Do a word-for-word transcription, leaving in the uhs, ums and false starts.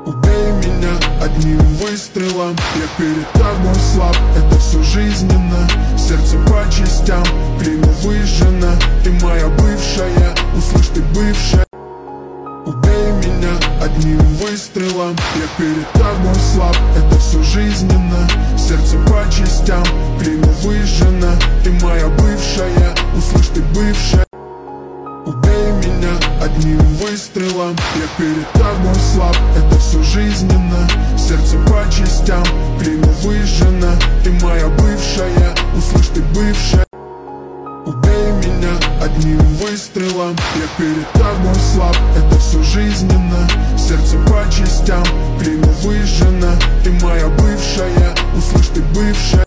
Убей меня одним выстрелом. Я перед тобой слаб, это все жизненно. Сердце по частям, время выжжено. Ты моя бывшая, услышь, ты бывшая. Убей меня одним выстрелом. Я перед тобой слаб, это все жизненно. Сердце по частям, время выжжено. Ты моя бывшая, услышь, ты бывшая. Убей меня одним выстрелом. Я перед тобой слаб, это все жизненно. Сердце по частям, время выжжено. Ты моя бывшая, услышь, ты бывшая. Убей меня одним выстрелом. Я перед тобой слаб, это все жизненно. Сердце по частям, время выжжено. Ты моя бывшая, услышь, ты бывшая.